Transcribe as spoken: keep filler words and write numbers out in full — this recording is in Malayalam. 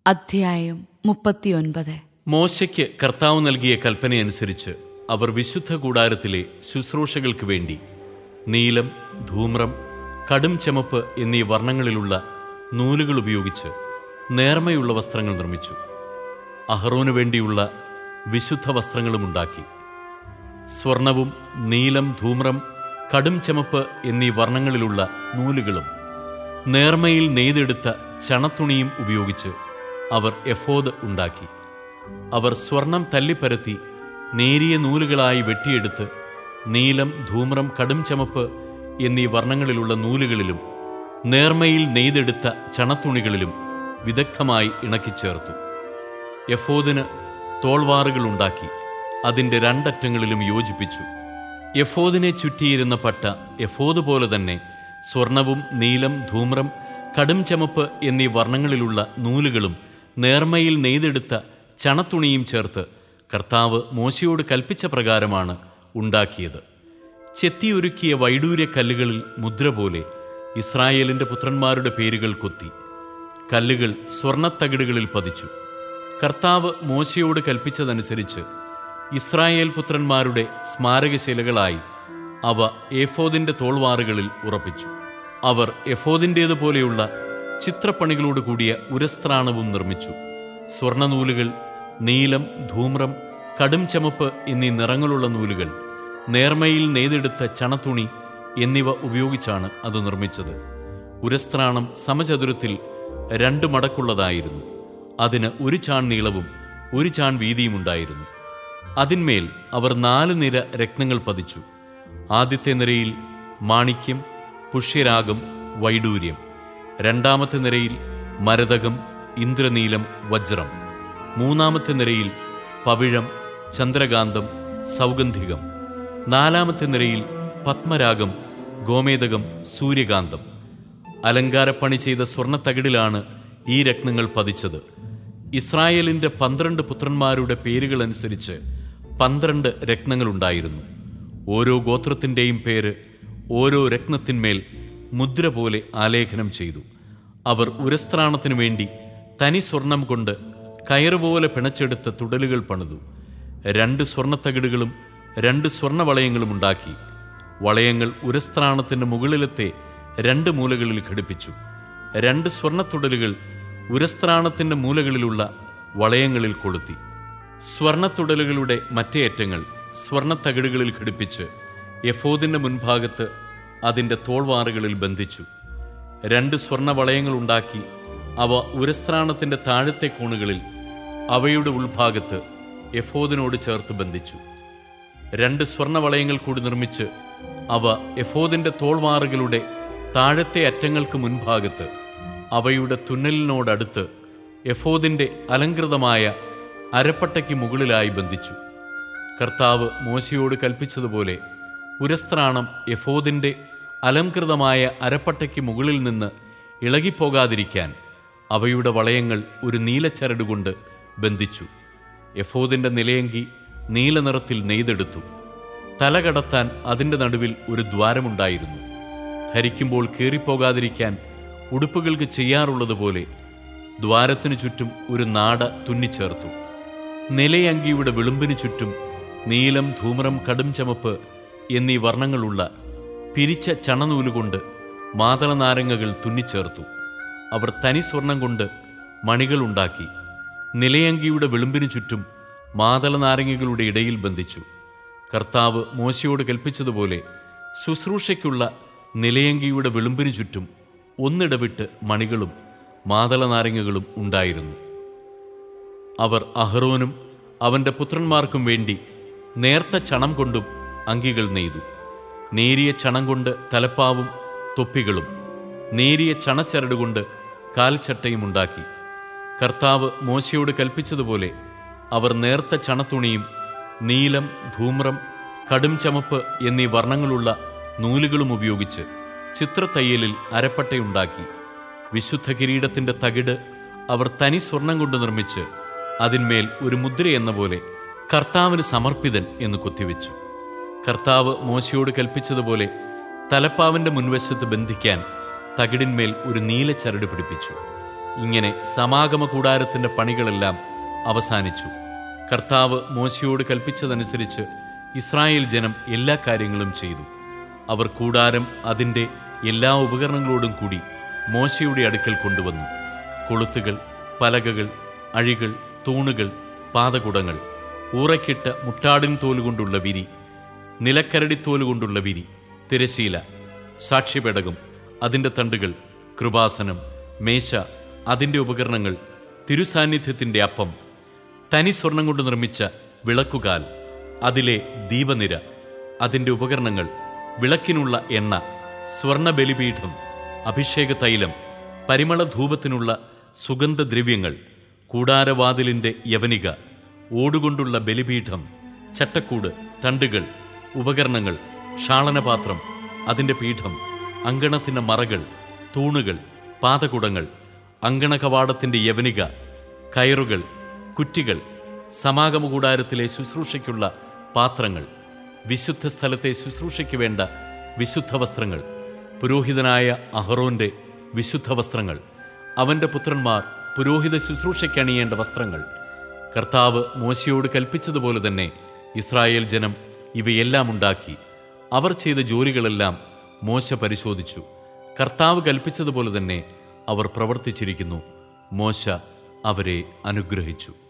അധ്യായം മുപ്പത്തിയൊൻപത്. മോശയ്ക്ക് കർത്താവ് നൽകിയ കൽപ്പനയനുസരിച്ച് അവർ വിശുദ്ധ കൂടാരത്തിലെ ശുശ്രൂഷകൾക്ക് വേണ്ടി നീലം, ധൂമ്രം, കടും ചുമപ്പ് എന്നീ വർണ്ണങ്ങളിലുള്ള നൂലുകൾ ഉപയോഗിച്ച് നേർമയുള്ള വസ്ത്രങ്ങൾ നിർമ്മിച്ചു. അഹറോനു വേണ്ടിയുള്ള വിശുദ്ധ വസ്ത്രങ്ങളും ഉണ്ടാക്കി. സ്വർണവും നീലം, ധൂമ്രം, കടും ചുമപ്പ് എന്നീ വർണ്ണങ്ങളിലുള്ള നൂലുകളും നേർമയിൽ നെയ്തെടുത്ത ചണത്തുണിയും ഉപയോഗിച്ച് അവർ എഫോദ് ഉണ്ടാക്കി. അവർ സ്വർണം തല്ലിപ്പരത്തി നേരിയ നൂലുകളായി വെട്ടിയെടുത്ത് നീലം, ധൂമ്രം, കടും ചുമപ്പ് എന്നീ വർണ്ണങ്ങളിലുള്ള നൂലുകളിലും നേർമയിൽ നെയ്തെടുത്ത ചണത്തുണികളിലും വിദഗ്ധമായി ഇണക്കിച്ചേർത്തു. എഫോദിന് തോൾവാറുകൾ ഉണ്ടാക്കി അതിൻ്റെ രണ്ടറ്റങ്ങളിലും യോജിപ്പിച്ചു. എഫോദിനെ ചുറ്റിയിരുന്ന പട്ട എഫോദ് പോലെ തന്നെ സ്വർണവും നീലം, ധൂമ്രം, കടും ചുമപ്പ് എന്നീ വർണ്ണങ്ങളിലുള്ള നൂലുകളും നേർമയിൽ നെയ്തെടുത്ത ചണത്തുണിയും ചേർത്ത് കർത്താവ് മോശയോട് കൽപ്പിച്ച പ്രകാരമാണ് ഉണ്ടാക്കിയത്. ചെത്തിയൊരുക്കിയ വൈഡൂര്യ കല്ലുകളിൽ മുദ്ര പോലെ ഇസ്രായേലിൻ്റെ പുത്രന്മാരുടെ പേരുകൾ കൊത്തി. കല്ലുകൾ സ്വർണത്തകിടുകളിൽ പതിച്ചു. കർത്താവ് മോശയോട് കൽപ്പിച്ചതനുസരിച്ച് ഇസ്രായേൽ പുത്രന്മാരുടെ സ്മാരകശിലകളായി അവ ഏഫോദിൻ്റെ തോൾവാറുകളിൽ ഉറപ്പിച്ചു. അവർ എഫോദിൻ്റേതുപോലെയുള്ള ചിത്രപ്പണികളോട് കൂടിയ ഉരസ്ത്രാണവും നിർമ്മിച്ചു. സ്വർണനൂലുകൾ, നീലം, ധൂമ്രം, കടും ചുമപ്പ് എന്നീ നിറങ്ങളുള്ള നൂലുകൾ, നേർമയിൽ നെയ്തെടുത്ത ചണത്തുണി എന്നിവ ഉപയോഗിച്ചാണ് അത് നിർമ്മിച്ചത്. ഉരസ്ത്രാണം സമചതുരത്തിൽ രണ്ട് മടക്കുള്ളതായിരുന്നു. അതിന് ഒരു ചാൺ നീളവും ഒരു ചാൺ വീതിയുമുണ്ടായിരുന്നു. അതിന്മേൽ അവർ നാല് നിര രത്നങ്ങൾ പതിച്ചു. ആദ്യത്തെ നിരയിൽ മാണിക്യം, പുഷ്യരാഗം, വൈഡൂര്യം. രണ്ടാമത്തെ നിരയിൽ മരതകം, ഇന്ദ്രനീലം, വജ്രം. മൂന്നാമത്തെ നിരയിൽ പവിഴം, ചന്ദ്രകാന്തം, സൗഗന്ധികം. നാലാമത്തെ നിരയിൽ പത്മരാഗം, ഗോമേതകം, സൂര്യകാന്തം. അലങ്കാരപ്പണി ചെയ്ത സ്വർണത്തകിടിലാണ് ഈ രത്നങ്ങൾ പതിച്ചത്. ഇസ്രായേലിൻ്റെ പന്ത്രണ്ട് പുത്രന്മാരുടെ പേരുകളനുസരിച്ച് പന്ത്രണ്ട് രത്നങ്ങളുണ്ടായിരുന്നു. ഓരോ ഗോത്രത്തിൻ്റെയും പേര് ഓരോ രത്നത്തിന്മേൽ മുദ്ര പോലെ ആലേഖനം ചെയ്തു. അവർ ഉരസ്ത്രാണത്തിനു വേണ്ടി തനി സ്വർണം കൊണ്ട് കയറുപോലെ പിണച്ചെടുത്ത തുടലുകൾ പണിതു. രണ്ട് സ്വർണത്തകിടുകളും രണ്ട് സ്വർണവളയങ്ങളും ഉണ്ടാക്കി. വളയങ്ങൾ ഉരസ്ത്രാണത്തിൻ്റെ മുകളിലത്തെ രണ്ട് മൂലകളിൽ ഘടിപ്പിച്ചു. രണ്ട് സ്വർണത്തുടലുകൾ ഉരസ്ത്രാണത്തിൻ്റെ മൂലകളിലുള്ള വളയങ്ങളിൽ കൊളുത്തി. സ്വർണത്തുടലുകളുടെ മറ്റേ അറ്റങ്ങൾ സ്വർണത്തകിടുകളിൽ ഘടിപ്പിച്ച് എഫോദിൻ്റെ മുൻഭാഗത്ത് അതിൻ്റെ തോൾവാറുകളിൽ ബന്ധിച്ചു. രണ്ട് സ്വർണവളയങ്ങൾ ഉണ്ടാക്കി അവ ഉരസ്ത്രാണത്തിൻ്റെ താഴത്തെ കോണുകളിൽ അവയുടെ ഉൾഭാഗത്ത് എഫോദിനോട് ചേർത്ത് ബന്ധിച്ചു. രണ്ട് സ്വർണവളയങ്ങൾ കൂടി നിർമ്മിച്ച് അവ എഫോദിൻ്റെ തോൾവാറുകളുടെ താഴത്തെ അറ്റങ്ങൾക്ക് മുൻഭാഗത്ത് അവയുടെ തുന്നലിനോടടുത്ത് എഫോദിൻ്റെ അലങ്കൃതമായ അരപ്പട്ടയ്ക്ക് മുകളിലായി ബന്ധിച്ചു. കർത്താവ് മോശയോട് കൽപ്പിച്ചതുപോലെ ഉരസ്ത്രാണം എഫോദിൻ്റെ അലംകൃതമായ അരപ്പട്ടയ്ക്ക് മുകളിൽ നിന്ന് ഇളകിപ്പോകാതിരിക്കാൻ അവയുടെ വളയങ്ങൾ ഒരു നീലച്ചരടുകൊണ്ട് ബന്ധിച്ചു. എഫോദിൻ്റെ നിലയങ്കി നീലനിറത്തിൽ നെയ്തെടുത്തു. തല കടത്താൻ അതിൻ്റെ നടുവിൽ ഒരു ദ്വാരമുണ്ടായിരുന്നു. ധരിക്കുമ്പോൾ കീറിപ്പോകാതിരിക്കാൻ ഉടുപ്പുകൾക്ക് ചെയ്യാറുള്ളതുപോലെ ദ്വാരത്തിനു ചുറ്റും ഒരു നാട തുന്നിച്ചേർത്തു. നിലയങ്കിയുടെ വിളുമ്പിനു ചുറ്റും നീലം, ധൂമ്രം, കടും ചുമപ്പ് എന്നീ വർണ്ണങ്ങളുള്ള പിരിച്ച ചണനൂലുകൊണ്ട് മാതള നാരങ്ങകൾ തുന്നിച്ചേർത്തു. അവർ തനി സ്വർണം കൊണ്ട് മണികൾ ഉണ്ടാക്കി. നിലയങ്കിയുടെ വിളുമ്പിനു ചുറ്റും മാതള നാരങ്ങകളുടെ ഇടയിൽ ബന്ധിച്ചു. കർത്താവ് മോശയോട് കൽപ്പിച്ചതുപോലെ ശുശ്രൂഷയ്ക്കുള്ള നിലയങ്കിയുടെ വിളുമ്പിനു ചുറ്റും ഒന്നിടവിട്ട് മണികളും മാതള നാരങ്ങകളും ഉണ്ടായിരുന്നു. അവർ അഹറോനും അവൻ്റെ പുത്രന്മാർക്കും വേണ്ടി നേർത്ത ചണം കൊണ്ടും അങ്കികൾ നെയ്തു. നേരിയ ചണം കൊണ്ട് തലപ്പാവും തൊപ്പികളും നേരിയ ചണച്ചരടുകൊണ്ട് കാൽച്ചട്ടയും ഉണ്ടാക്കി. കർത്താവ് മോശയോട് കൽപ്പിച്ചതുപോലെ അവർ നേർത്ത ചണത്തുണിയും നീലം, ധൂമ്രം, കടും ചുമപ്പ് എന്നീ വർണ്ണങ്ങളുള്ള നൂലുകളും ഉപയോഗിച്ച് ചിത്രത്തയ്യലിൽ അരപ്പട്ടയുണ്ടാക്കി. വിശുദ്ധ കിരീടത്തിൻ്റെ തകിട് അവർ തനി സ്വർണം കൊണ്ട് നിർമ്മിച്ച് അതിന്മേൽ ഒരു മുദ്രയെന്ന പോലെ കർത്താവിന് സമർപ്പിതൻ എന്ന് കൊത്തിവെച്ചു. കർത്താവ് മോശയോട് കൽപ്പിച്ചതുപോലെ തലപ്പാവിൻ്റെ മുൻവശത്ത് ബന്ധിക്കാൻ തകിടിന്മേൽ ഒരു നീല ചരട് പിടിപ്പിച്ചു. ഇങ്ങനെ സമാഗമ കൂടാരത്തിന്റെ പണികളെല്ലാം അവസാനിച്ചു. കർത്താവ് മോശയോട് കൽപ്പിച്ചതനുസരിച്ച് ഇസ്രായേൽ ജനം എല്ലാ കാര്യങ്ങളും ചെയ്തു. അവർ കൂടാരം അതിൻ്റെ എല്ലാ ഉപകരണങ്ങളോടും കൂടി മോശയുടെ അടുക്കൽ കൊണ്ടുവന്നു. കൊളുത്തുകൾ, പലകകൾ, അഴികൾ, തൂണുകൾ, പാദകുടങ്ങൾ, ഊറയ്ക്കിട്ട മുട്ടാടിൻ തോലുകൊണ്ടുള്ള വിരി, നിലക്കരടിത്തോലുകൊണ്ടുള്ള വിരി, തിരശീല, സാക്ഷ്യപേടകം, അതിൻ്റെ തണ്ടുകൾ, കൃപാസനം, മേശ, അതിൻ്റെ ഉപകരണങ്ങൾ, തിരുസാന്നിധ്യത്തിൻ്റെ അപ്പം, തനി സ്വർണം കൊണ്ട് നിർമ്മിച്ച വിളക്കുകാൽ, അതിലെ ദീപനിര, അതിൻ്റെ ഉപകരണങ്ങൾ, വിളക്കിനുള്ള എണ്ണ, സ്വർണ്ണ ബലിപീഠം, അഭിഷേക തൈലം, പരിമളധൂപത്തിനുള്ള സുഗന്ധദ്രവ്യങ്ങൾ, കൂടാരവാതിലിൻ്റെ യവനിക, ഓടുകൊണ്ടുള്ള ബലിപീഠം, ചട്ടക്കൂട്, തണ്ടുകൾ, ഉപകരണങ്ങൾ, ക്ഷാളനപാത്രം, അതിൻ്റെ പീഠം, അങ്കണത്തിൻ്റെ മറകൾ, തൂണുകൾ, പാദകുടങ്ങൾ, അങ്കണ കവാടത്തിൻ്റെ യവനിക, കയറുകൾ, കുറ്റികൾ, സമാഗമകൂടാരത്തിലെ ശുശ്രൂഷയ്ക്കുള്ള പാത്രങ്ങൾ, വിശുദ്ധ സ്ഥലത്തെ ശുശ്രൂഷയ്ക്ക് വേണ്ട വിശുദ്ധ വസ്ത്രങ്ങൾ, പുരോഹിതനായ അഹറോന്റെ വിശുദ്ധ വസ്ത്രങ്ങൾ, അവൻ്റെ പുത്രന്മാർ പുരോഹിത ശുശ്രൂഷയ്ക്കണിയേണ്ട വസ്ത്രങ്ങൾ. കർത്താവ് മോശയോട് കൽപ്പിച്ചതുപോലെ തന്നെ ഇസ്രായേൽ ജനം ഇവയെല്ലാം ഉണ്ടാക്കി. അവർ ചെയ്ത ജോലികളെല്ലാം മോശ പരിശോധിച്ചു. കർത്താവ് കൽപ്പിച്ചതുപോലെ തന്നെ അവർ പ്രവർത്തിച്ചിരിക്കുന്നു. മോശ അവരെ അനുഗ്രഹിച്ചു.